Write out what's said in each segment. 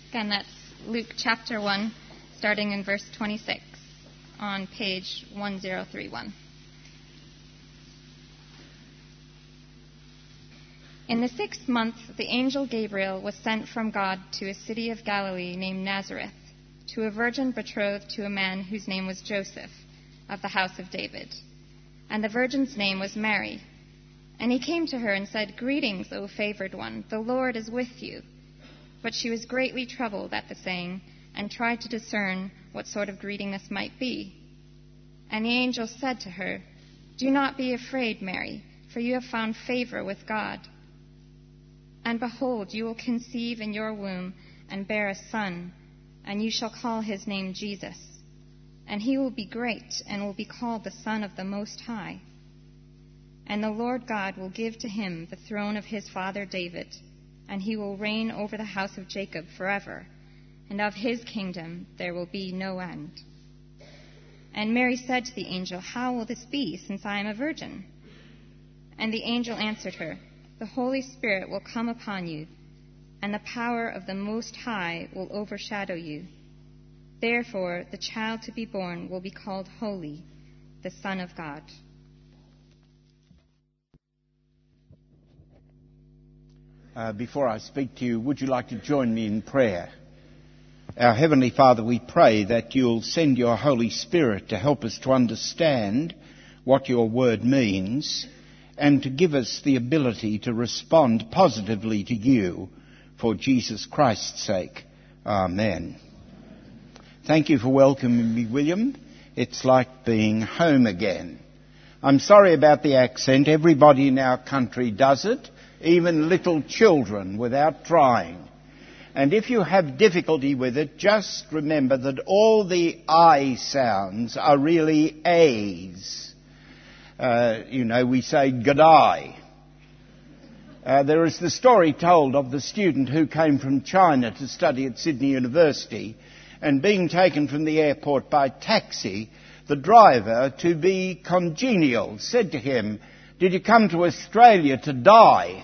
Again, that's Luke chapter 1, starting in verse 26 on page 1031. In the 6th month, the angel Gabriel was sent from God to a city of Galilee named Nazareth, to a virgin betrothed to a man whose name was Joseph, of the house of David. And the virgin's name was Mary. And he came to her and said, "Greetings, O favored one, the Lord is with you." But she was greatly troubled at the saying, and tried to discern what sort of greeting this might be. And the angel said to her, "Do not be afraid, Mary, for you have found favor with God. And behold, you will conceive in your womb and bear a son, and you shall call his name Jesus. And he will be great and will be called the Son of the Most High. And the Lord God will give to him the throne of his father David, and he will reign over the house of Jacob forever, and of his kingdom there will be no end." And Mary said to the angel, "How will this be, since I am a virgin?" And the angel answered her, "The Holy Spirit will come upon you, and the power of the Most High will overshadow you. Therefore, the child to be born will be called Holy, the Son of God." Before I speak to you, would you like to join me in prayer? Our Heavenly Father, we pray that you'll send your Holy Spirit to help us to understand what your word means and to give us the ability to respond positively to you for Jesus Christ's sake. Amen. Thank you for welcoming me, William. It's like being home again. I'm sorry about the accent. Everybody in our country does it, even little children, without trying. And if you have difficulty with it, just remember that all the I sounds are really A's. We say G'day. There is the story told of the student who came from China to study at Sydney University, and being taken from the airport by taxi, the driver, to be congenial, said to him, "Did you come to Australia to die?"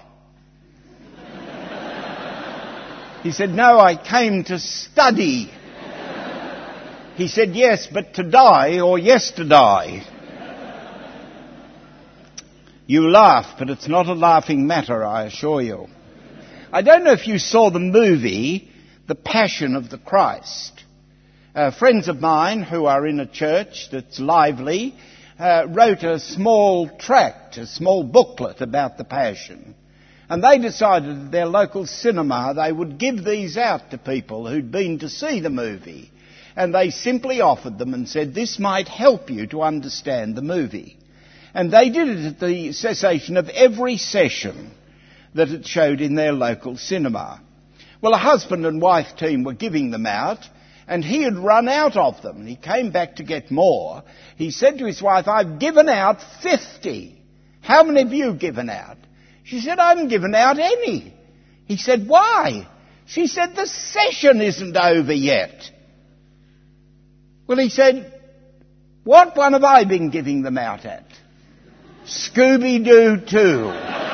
He said, "No, I came to study." He said, "Yes, but to die or yesterday?" You laugh, but it's not a laughing matter, I assure you. I don't know if you saw the movie, The Passion of the Christ. Friends of mine who are in a church that's lively wrote a small tract, a small booklet about the Passion. And they decided at their local cinema they would give these out to people who'd been to see the movie. And they simply offered them and said, "This might help you to understand the movie." And they did it at the cessation of every session that it showed in their local cinema. Well, a husband and wife team were giving them out, and he had run out of them. And he came back to get more. He said to his wife, "I've given out 50. How many have you given out?" She said, "I haven't given out any." He said, "Why?" She said, "The session isn't over yet." Well, he said, "What one have I been giving them out at?" Scooby-Doo 2.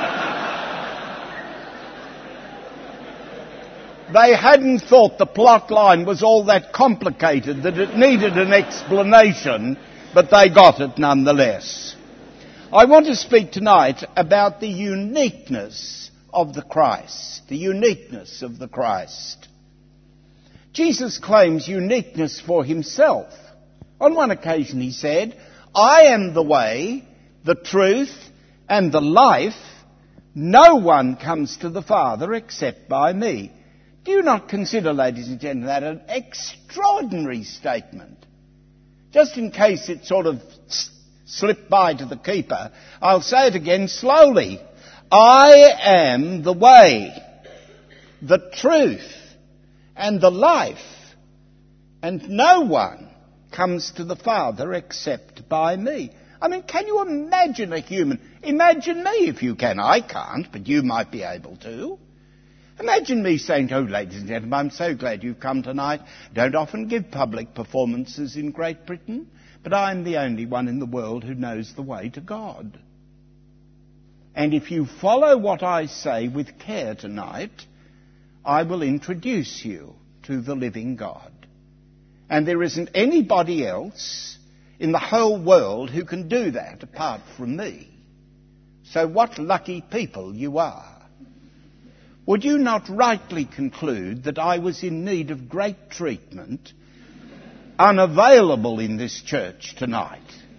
They hadn't thought the plot line was all that complicated that it needed an explanation, but they got it nonetheless. I want to speak tonight about the uniqueness of the Christ. The uniqueness of the Christ. Jesus claims uniqueness for himself. On one occasion he said, "I am the way, the truth, and the life. No one comes to the Father except by me." Do you not consider, ladies and gentlemen, that an extraordinary statement? Just in case it sort of slipped by to the keeper, I'll say it again slowly. I am the way, the truth, and the life, and no one comes to the Father except by me. I mean, can you imagine a human? Imagine me if you can. I can't, but you might be able to. Imagine me saying, "Oh, ladies and gentlemen, I'm so glad you've come tonight. Don't often give public performances in Great Britain, but I'm the only one in the world who knows the way to God. And if you follow what I say with care tonight, I will introduce you to the living God. And there isn't anybody else in the whole world who can do that apart from me. So what lucky people you are. Would you not rightly conclude that I was in need of great treatment, unavailable in this church tonight?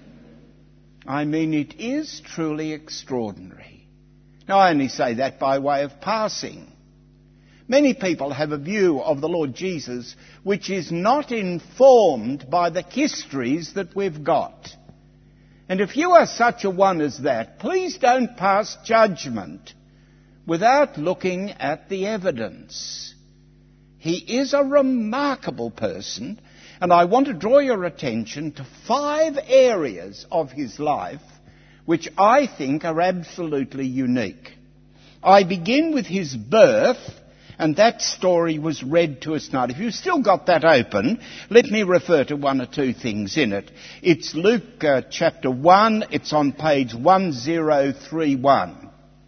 I mean, it is truly extraordinary. Now, I only say that by way of passing. Many people have a view of the Lord Jesus which is not informed by the histories that we've got. And if you are such a one as that, please don't pass judgment without looking at the evidence. He is a remarkable person, and I want to draw your attention to 5 areas of his life which I think are absolutely unique. I begin with his birth, and that story was read to us tonight. If you've still got that open, let me refer to 1 or 2 things in it. It's Luke chapter 1. It's on page 1031.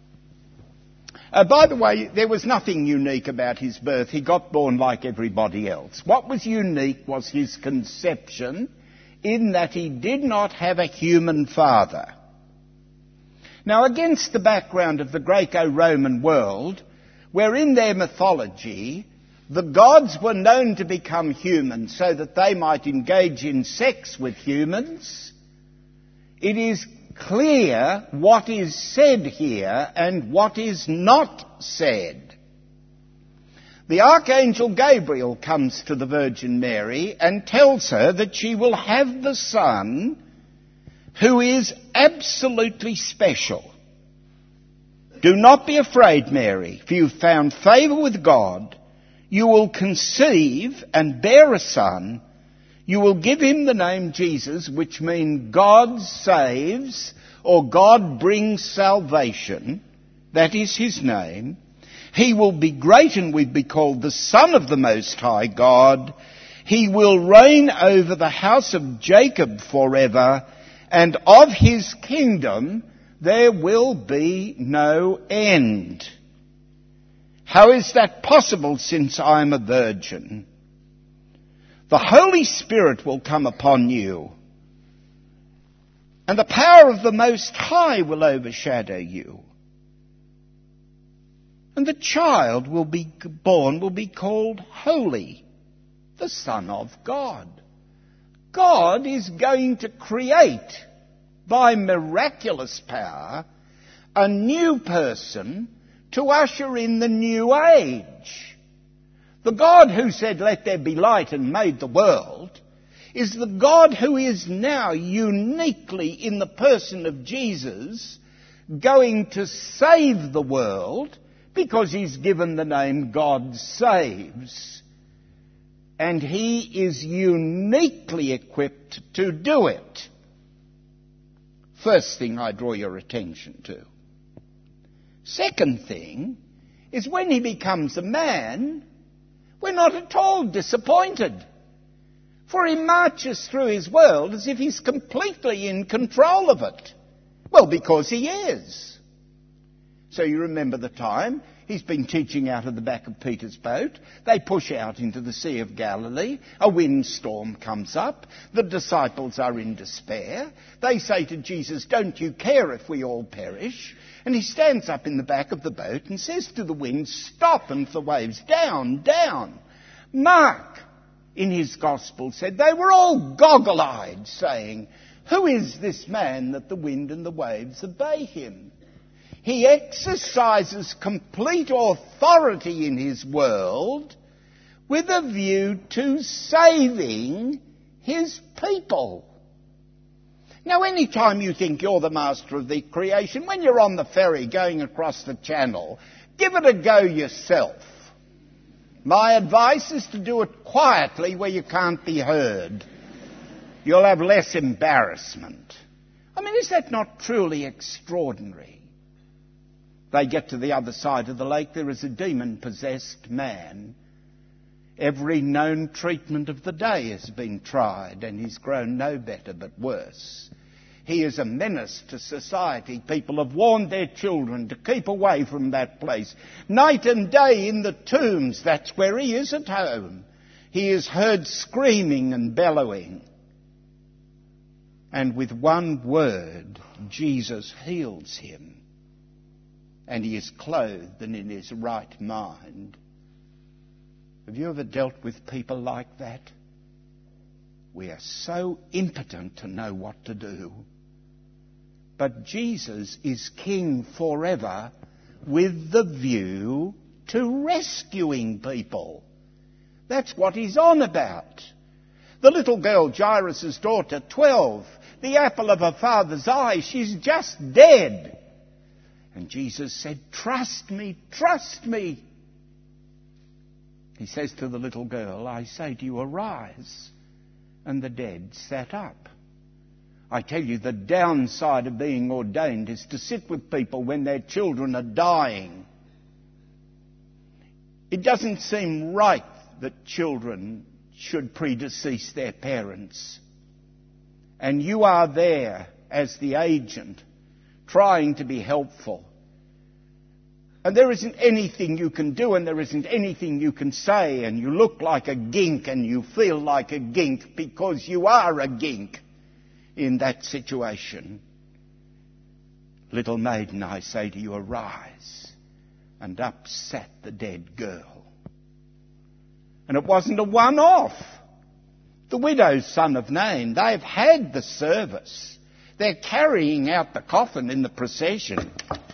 By the way, there was nothing unique about his birth. He got born like everybody else. What was unique was his conception, in that he did not have a human father. Now, against the background of the Greco-Roman world, where in their mythology the gods were known to become human so that they might engage in sex with humans, it is clear what is said here and what is not said. The Archangel Gabriel comes to the Virgin Mary and tells her that she will have the Son who is absolutely special. Do not be afraid, Mary, for you've found favour with God. You will conceive and bear a son. You will give him the name Jesus, which means God saves, or God brings salvation. That is his name. He will be great and will be called the Son of the Most High God. He will reign over the house of Jacob forever, and of his kingdom there will be no end. How is that possible, since I am a virgin? The Holy Spirit will come upon you, and the power of the Most High will overshadow you. And the child will be born, will be called Holy, the Son of God. God is going to create, by miraculous power, a new person to usher in the new age. The God who said, "Let there be light," and made the world, is the God who is now uniquely, in the person of Jesus, going to save the world, because he's given the name God Saves. And he is uniquely equipped to do it. First thing I draw your attention to. Second thing is, when he becomes a man, we're not at all disappointed. For he marches through his world as if he's completely in control of it. Well, because he is. So you remember the time he's been teaching out of the back of Peter's boat. They push out into the Sea of Galilee. A windstorm comes up. The disciples are in despair. They say to Jesus, "Don't you care if we all perish?" And he stands up in the back of the boat and says to the wind, "Stop," and the waves, "Down, down." Mark, in his gospel, said they were all goggle-eyed, saying, "Who is this man that the wind and the waves obey him?" He exercises complete authority in his world with a view to saving his people. Now, any time you think you're the master of the creation, when you're on the ferry going across the channel, give it a go yourself. My advice is to do it quietly where you can't be heard. You'll have less embarrassment. I mean, is that not truly extraordinary? They get to the other side of the lake. There is a demon-possessed man. Every known treatment of the day has been tried, and he's grown no better but worse. He is a menace to society. People have warned their children to keep away from that place. Night and day in the tombs, that's where he is at home. He is heard screaming and bellowing. And with one word, Jesus heals him. And he is clothed and in his right mind. Have you ever dealt with people like that? We are so impotent to know what to do. But Jesus is King forever with the view to rescuing people. That's what he's on about. The little girl, Jairus' daughter, 12, the apple of her father's eye, she's just dead. And Jesus said, "Trust me, trust me." He says to the little girl, "I say to you, arise." And the dead sat up. I tell you, the downside of being ordained is to sit with people when their children are dying. It doesn't seem right that children should predecease their parents. And you are there as the agent, trying to be helpful. And there isn't anything you can do, and there isn't anything you can say, and you look like a gink and you feel like a gink because you are a gink in that situation. Little maiden, I say to you, arise. And up sat the dead girl. And it wasn't a one-off. The widow's son of Nain, they've had the service. They're carrying out the coffin in the procession.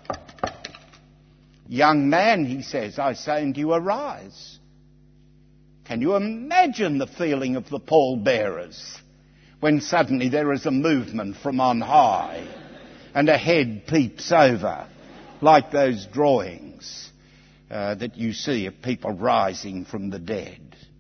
"Young man," he says, "I say unto you, arise." Can you imagine the feeling of the pallbearers when suddenly there is a movement from on high and a head peeps over, like those drawings that you see of people rising from the dead?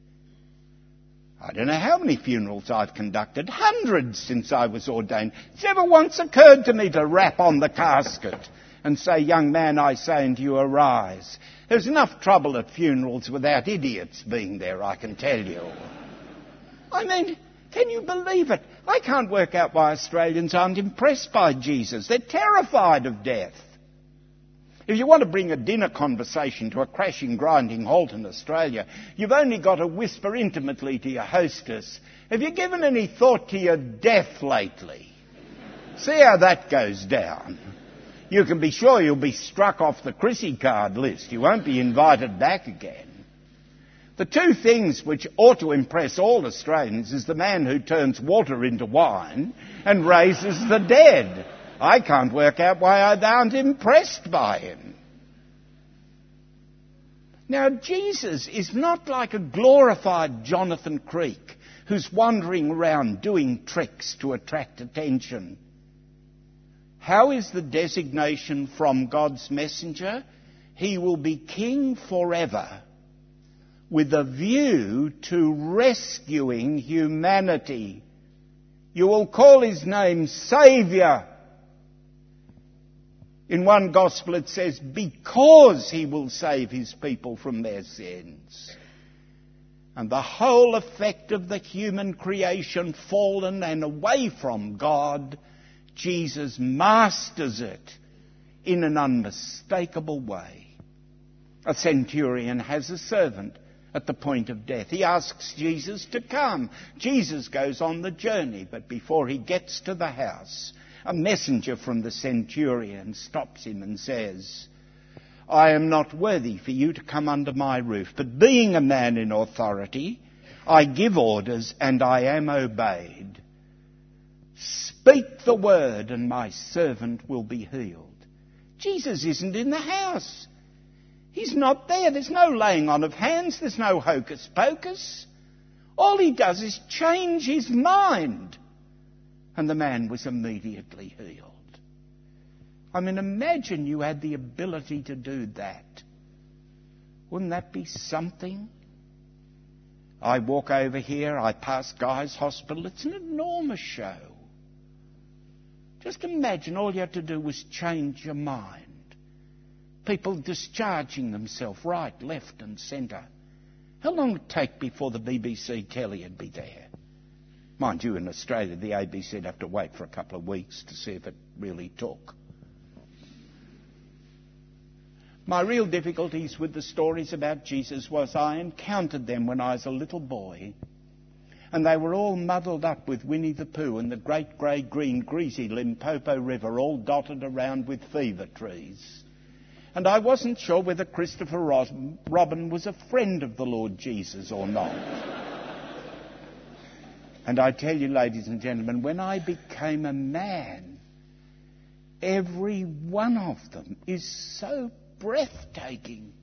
I don't know how many funerals I've conducted, hundreds since I was ordained. It's never once occurred to me to rap on the casket and say, "Young man, I say unto you, arise." There's enough trouble at funerals without idiots being there, I can tell you. I mean, can you believe it? I can't work out why Australians aren't impressed by Jesus. They're terrified of death. If you want to bring a dinner conversation to a crashing, grinding halt in Australia, you've only got to whisper intimately to your hostess, "Have you given any thought to your death lately?" See how that goes down. You can be sure you'll be struck off the Chrissy card list. You won't be invited back again. The two things which ought to impress all Australians is the man who turns water into wine and raises the dead. I can't work out why I aren't impressed by him. Now, Jesus is not like a glorified Jonathan Creek who's wandering around doing tricks to attract attention. How is the designation from God's messenger? He will be king forever with a view to rescuing humanity. You will call his name Saviour. In one gospel it says, because he will save his people from their sins. And the whole effect of the human creation fallen and away from God, Jesus masters it in an unmistakable way. A centurion has a servant at the point of death. He asks Jesus to come. Jesus goes on the journey, but before he gets to the house, a messenger from the centurion stops him and says, "I am not worthy for you to come under my roof, but being a man in authority, I give orders and I am obeyed. Speak the word and my servant will be healed." Jesus isn't in the house. He's not there. There's no laying on of hands. There's no hocus pocus. All he does is change his mind. And the man was immediately healed. I mean, imagine you had the ability to do that. Wouldn't that be something? I walk over here, I pass Guy's Hospital. It's an enormous show. Just imagine all you had to do was change your mind. People discharging themselves right, left and centre. How long would it take before the BBC telly would be there? Mind you, in Australia, the ABC'd have to wait for a couple of weeks to see if it really took. My real difficulties with the stories about Jesus was I encountered them when I was a little boy, and they were all muddled up with Winnie the Pooh and the great grey green greasy Limpopo River all dotted around with fever trees. And I wasn't sure whether Christopher Robin was a friend of the Lord Jesus or not. And I tell you, ladies and gentlemen, when I became a man, every one of them is so breathtaking.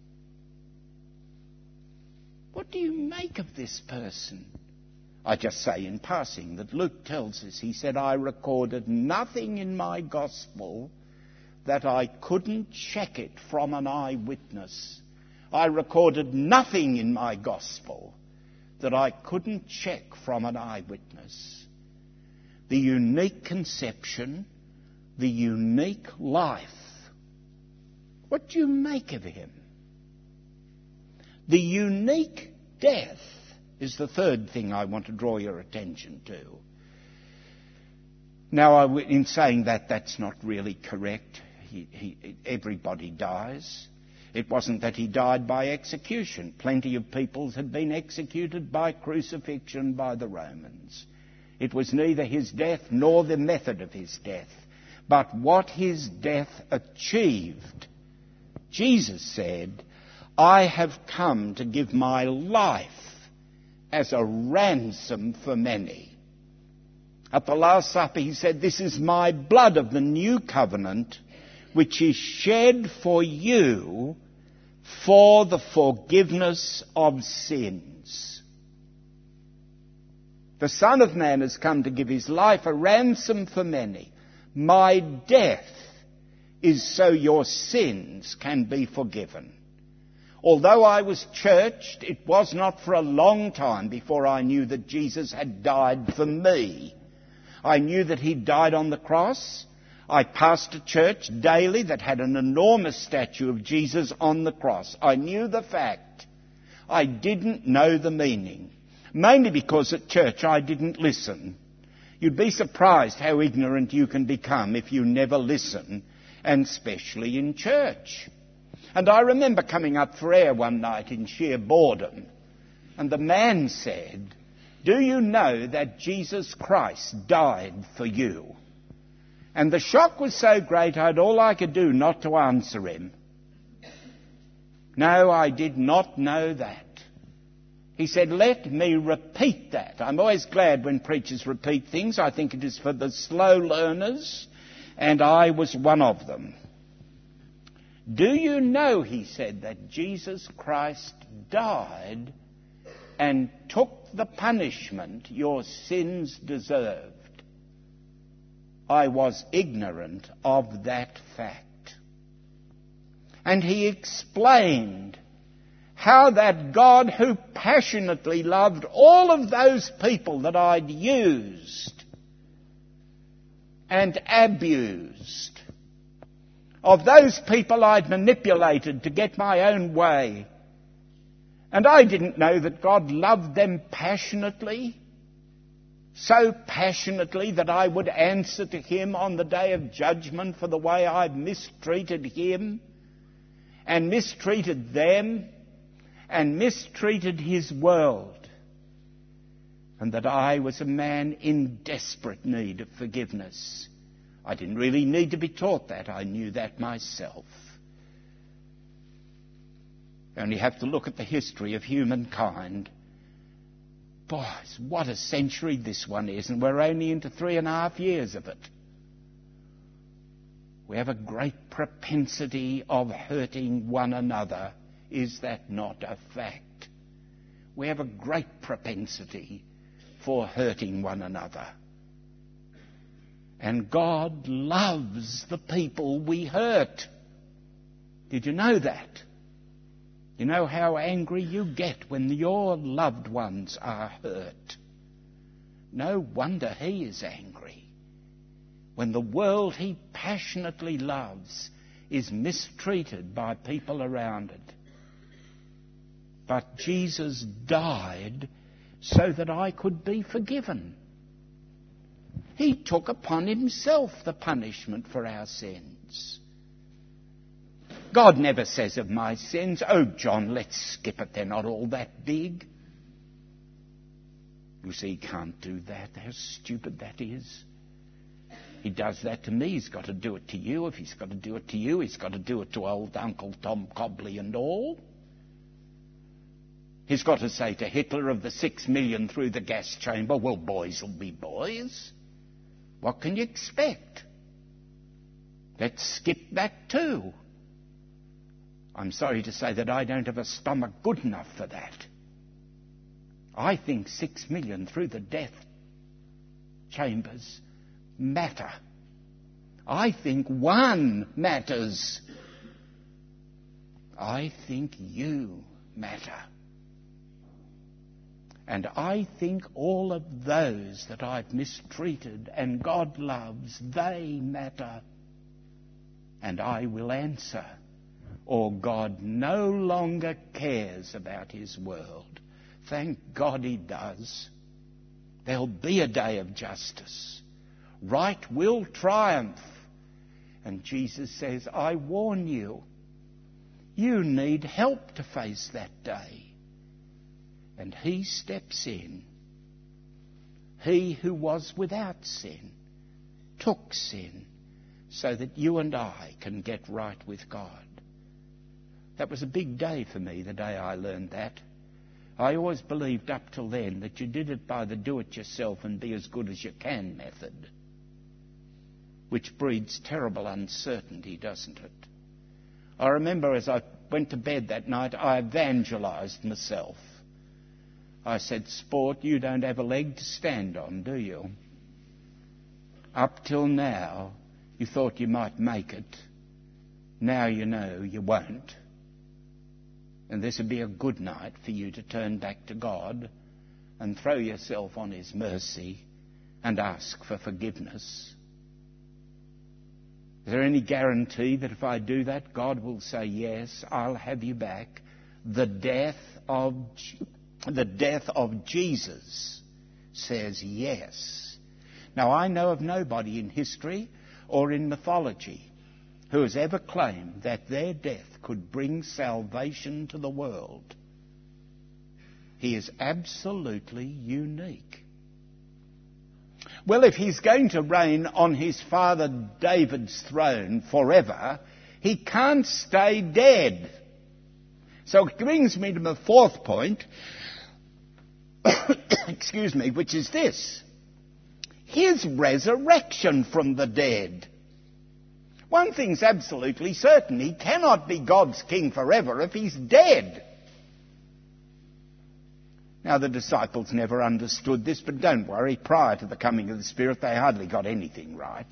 What do you make of this person? I just say in passing that Luke tells us, he said, I recorded nothing in my gospel that I couldn't check it from an eyewitness. I recorded nothing in my gospel that I couldn't check from an eyewitness. The unique conception, the unique life. What do you make of him? The unique death is the third thing I want to draw your attention to. Now, in saying that, that's not really correct. Everybody dies. It wasn't that he died by execution. Plenty of people had been executed by crucifixion by the Romans. It was neither his death nor the method of his death, but what his death achieved. Jesus said, I have come to give my life as a ransom for many. At the Last Supper he said, this is my blood of the new covenant, which is shed for you for the forgiveness of sins. The Son of Man has come to give his life a ransom for many. My death is so your sins can be forgiven. Although I was churched, it was not for a long time before I knew that Jesus had died for me. I knew that he died on the cross. I passed a church daily that had an enormous statue of Jesus on the cross. I knew the fact. I didn't know the meaning. Mainly because at church I didn't listen. You'd be surprised how ignorant you can become if you never listen, and especially in church. And I remember coming up for air one night in sheer boredom, and the man said, do you know that Jesus Christ died for you? And the shock was so great I had all I could do not to answer him. No, I did not know that. He said, let me repeat that. I'm always glad when preachers repeat things. I think it is for the slow learners, and I was one of them. Do you know, he said, that Jesus Christ died and took the punishment your sins deserved? I was ignorant of that fact. And he explained how that God who passionately loved all of those people that I'd used and abused, of those people I'd manipulated to get my own way, and I didn't know that God loved them passionately, so passionately that I would answer to him on the day of judgment for the way I'd mistreated him and mistreated them and mistreated his world, and that I was a man in desperate need of forgiveness. I didn't really need to be taught that. I knew that myself. You only have to look at the history of humankind. Boys, what a century this one is, and we're only into 3.5 years of it. We have a great propensity of hurting one another. Is that not a fact? We have a great propensity for hurting one another. And God loves the people we hurt. Did you know that? You know how angry you get when your loved ones are hurt. No wonder he is angry when the world he passionately loves is mistreated by people around it. But Jesus died so that I could be forgiven. He took upon himself the punishment for our sins. God never says of my sins, "Oh, John, let's skip it. They're not all that big." You see, he can't do that. How stupid that is. He does that to me. He's got to do it to you. If he's got to do it to you, he's got to do it to old Uncle Tom Cobley and all. He's got to say to Hitler of the 6 million through the gas chamber, "Well, boys will be boys. What can you expect? Let's skip that too." I'm sorry to say that I don't have a stomach good enough for that. I think 6 million through the death chambers matter. I think one matters. I think you matter. And I think all of those that I've mistreated and God loves, they matter. And I will answer, or God no longer cares about his world. Thank God he does. There'll be a day of justice. Right will triumph. And Jesus says, I warn you, you need help to face that day. And he steps in. He who was without sin took sin so that you and I can get right with God. That was a big day for me, the day I learned that. I always believed up till then that you did it by the do-it-yourself and be as good as you can method, which breeds terrible uncertainty, doesn't it? I remember as I went to bed that night, I evangelized myself. I said, "Sport, you don't have a leg to stand on, do you? Up till now, you thought you might make it. Now you know you won't. And this would be a good night for you to turn back to God and throw yourself on his mercy and ask for forgiveness." Is there any guarantee that if I do that, God will say, "Yes, I'll have you back"? The death of Jesus says yes. Now, I know of nobody in history or in mythology who has ever claimed that their death could bring salvation to the world. He is absolutely unique. Well, if he's going to reign on his father David's throne forever, he can't stay dead. So it brings me to my fourth point, excuse me, which is this: his resurrection from the dead. One thing's absolutely certain: he cannot be God's king forever if he's dead. Now, the disciples never understood this, but don't worry, prior to the coming of the Spirit, they hardly got anything right.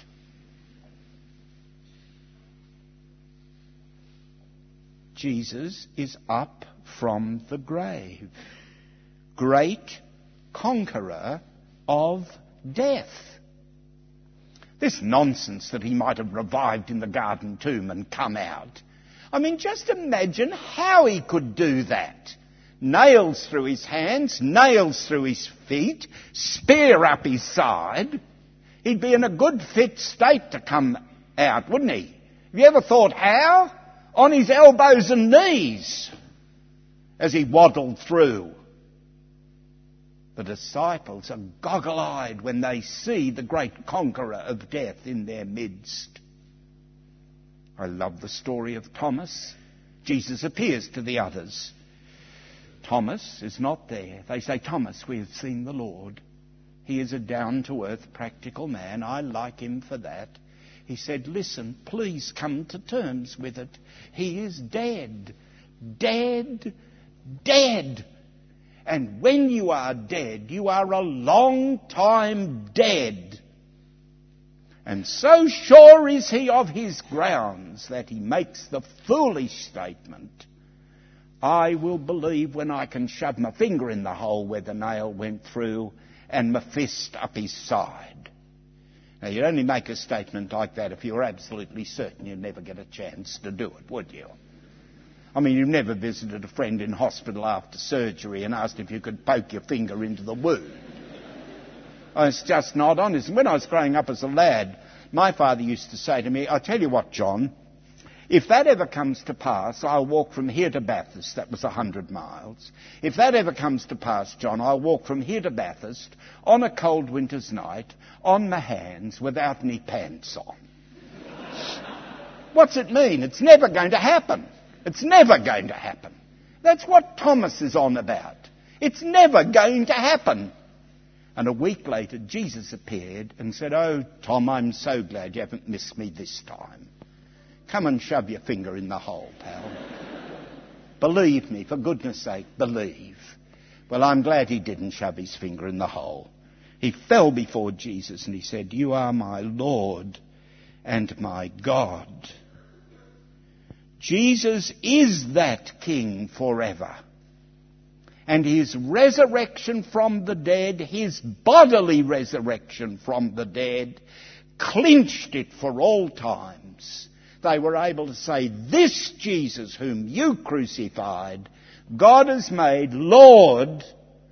Jesus is up from the grave, great conqueror of death. This nonsense that he might have revived in the garden tomb and come out. I mean, just imagine how he could do that. Nails through his hands, nails through his feet, spear up his side. He'd be in a good fit state to come out, wouldn't he? Have you ever thought how? On his elbows and knees as he waddled through. The disciples are goggle-eyed when they see the great conqueror of death in their midst. I love the story of Thomas. Jesus appears to the others. Thomas is not there. They say, "Thomas, we have seen the Lord." He is a down-to-earth, practical man. I like him for that. He said, "Listen, please come to terms with it. He is dead. Dead. Dead. And when you are dead, you are a long time dead. And so sure is he of his grounds that he makes the foolish statement, 'I will believe when I can shove my finger in the hole where the nail went through and my fist up his side.'" Now, you'd only make a statement like that if you were absolutely certain you'd never get a chance to do it, would you? I mean, you've never visited a friend in hospital after surgery and asked if you could poke your finger into the wound. It's just not honest. And when I was growing up as a lad, my father used to say to me, I tell you what, John, if that ever comes to pass, I'll walk from here to Bathurst. That was 100 miles. If that ever comes to pass, John, I'll walk from here to Bathurst on a cold winter's night on my hands without any pants on. What's it mean? It's never going to happen. It's never going to happen. That's what Thomas is on about. It's never going to happen. And a week later, Jesus appeared and said, "Oh, Tom, I'm so glad you haven't missed me this time. Come and shove your finger in the hole, pal. Believe me, for goodness sake, believe." Well, I'm glad he didn't shove his finger in the hole. He fell before Jesus and he said, "You are my Lord and my God." Jesus is that King forever. And his resurrection from the dead, his bodily resurrection from the dead, clinched it for all times. They were able to say, "This Jesus whom you crucified, God has made Lord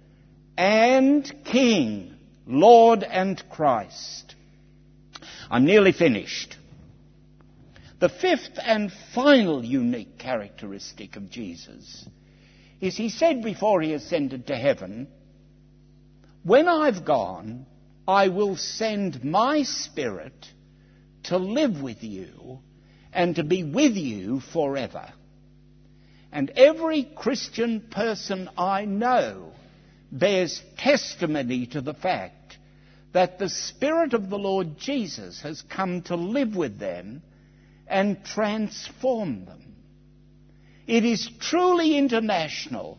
and King, Lord and Christ." I'm nearly finished. The fifth and final unique characteristic of Jesus is he said before he ascended to heaven, "When I've gone, I will send my Spirit to live with you and to be with you forever." And every Christian person I know bears testimony to the fact that the Spirit of the Lord Jesus has come to live with them and transform them. It is truly international.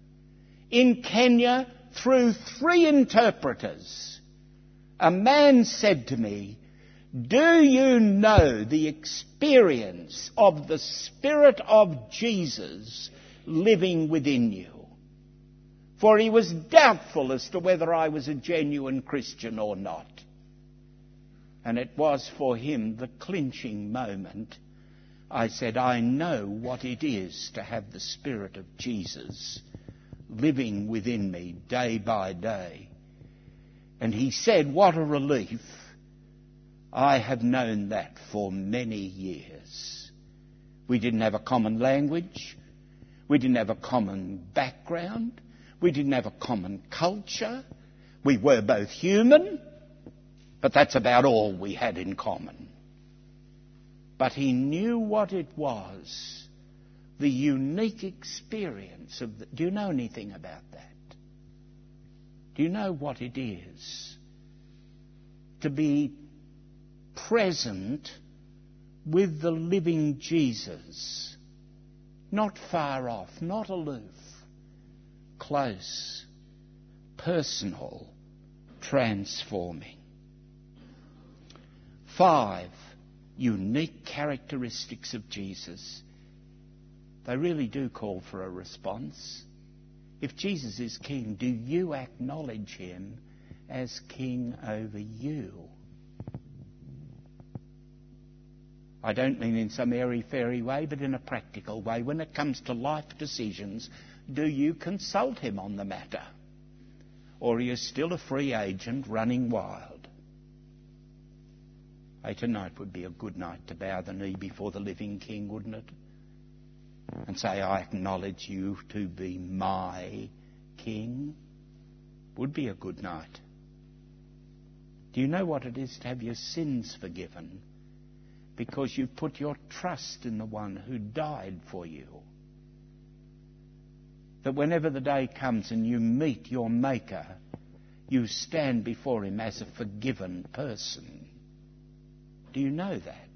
In Kenya, through 3 interpreters, a man said to me, "Do you know the experience of the Spirit of Jesus living within you?" For he was doubtful as to whether I was a genuine Christian or not. And it was for him the clinching moment. I said, "I know what it is to have the Spirit of Jesus living within me day by day." And he said, "What a relief. I have known that for many years." We didn't have a common language. We didn't have a common background. We didn't have a common culture. We were both human, but that's about all we had in common. But he knew what it was, the unique experience of do you know anything about that? Do you know what it is to be present with the living Jesus, not far off, not aloof, close, personal, transforming? 5 unique characteristics of Jesus. They really do call for a response. If Jesus is King, do you acknowledge him as King over you? I don't mean in some airy-fairy way, but in a practical way. When it comes to life decisions, do you consult him on the matter? Or are you still a free agent running wild? Tonight would be a good night to bow the knee before the living King, wouldn't it? And say, "I acknowledge you to be my King." Would be a good night. Do you know what it is to have your sins forgiven? Because you've put your trust in the one who died for you. That whenever the day comes and you meet your Maker, you stand before him as a forgiven person. Do you know that?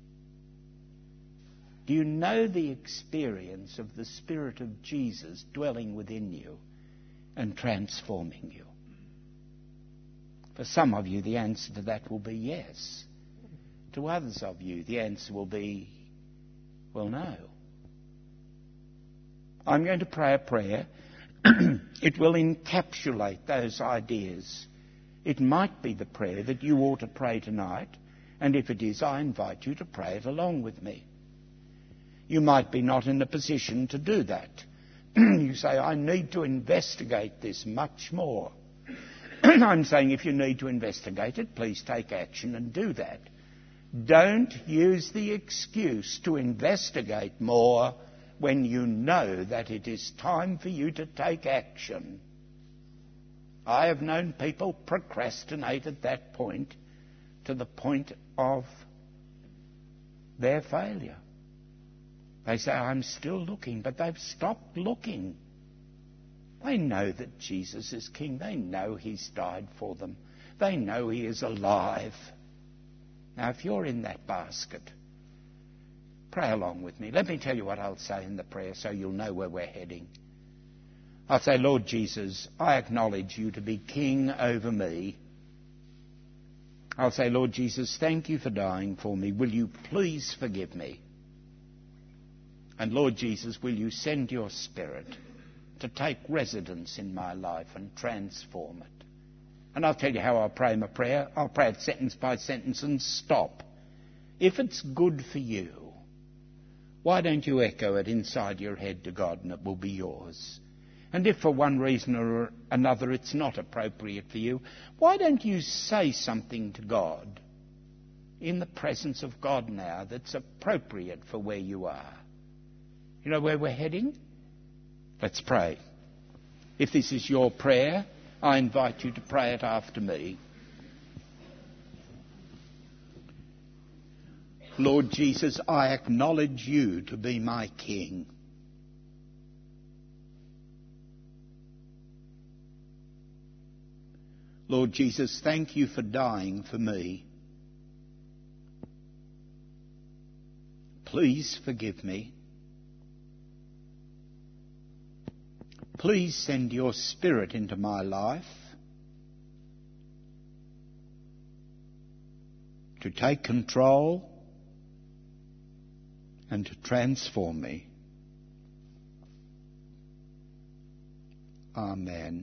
Do you know the experience of the Spirit of Jesus dwelling within you and transforming you? For some of you, the answer to that will be yes. To others of you, the answer will be, well, no. I'm going to pray a prayer. It will encapsulate those ideas. It might be the prayer that you ought to pray tonight. And if it is, I invite you to pray it along with me. You might be not in a position to do that. You say, "I need to investigate this much more." I'm saying if you need to investigate it, please take action and do that. Don't use the excuse to investigate more when you know that it is time for you to take action. I have known people procrastinate at that point to the point of their failure. They say, I'm still looking, but they've stopped looking. They know that Jesus is King. They know He's died for them. They know He is alive. Now, if you're in that basket, pray along with me. Let me tell you what I'll say in the prayer so you'll know where we're heading. I'll say, Lord Jesus, I acknowledge You to be King over me. I'll say, Lord Jesus, thank You for dying for me. Will You please forgive me? And Lord Jesus, will You send Your Spirit to take residence in my life and transform it? And I'll tell you how I'll pray my prayer. I'll pray it sentence by sentence and stop. If it's good for you, why don't you echo it inside your head to God and it will be yours? And if for one reason or another it's not appropriate for you, why don't you say something to God in the presence of God now that's appropriate for where you are? You know where we're heading? Let's pray. If this is your prayer, I invite you to pray it after me. Lord Jesus, I acknowledge You to be my King. Lord Jesus, thank You for dying for me. Please forgive me. Please send Your Spirit into my life to take control and to transform me. Amen.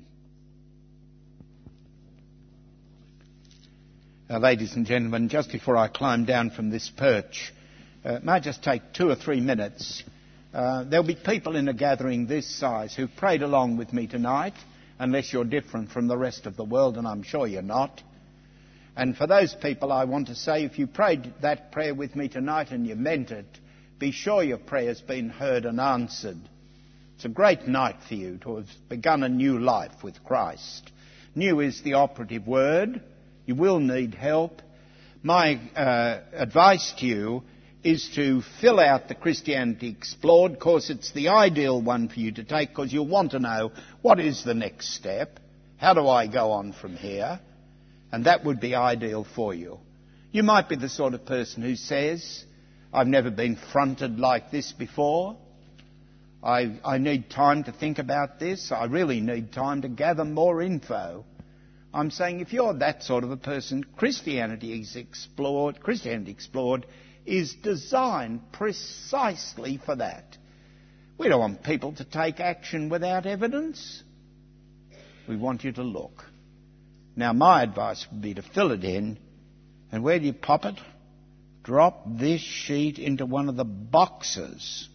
Now, ladies and gentlemen, just before I climb down from this perch, may I just take 2 or 3 minutes? There'll be people in a gathering this size who prayed along with me tonight, unless you're different from the rest of the world, and I'm sure you're not. And for those people, I want to say, if you prayed that prayer with me tonight and you meant it, be sure your prayer's been heard and answered. It's a great night for you to have begun a new life with Christ. New is the operative word. You will need help. My advice to you is to fill out the Christianity Explored. Of course, it's the ideal one for you to take because you'll want to know, what is the next step? How do I go on from here? And that would be ideal for you. You might be the sort of person who says, I've never been fronted like this before. I need time to think about this. I really need time to gather more info. I'm saying if you're that sort of a person, Christianity Explored is designed precisely for that. We don't want people to take action without evidence. We want you to look. Now, my advice would be to fill it in. And where do you pop it? Drop this sheet into one of the boxes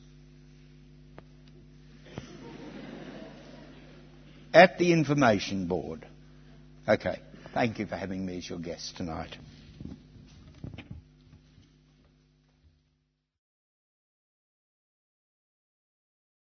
at the information board. Okay. Thank you for having me as your guest tonight.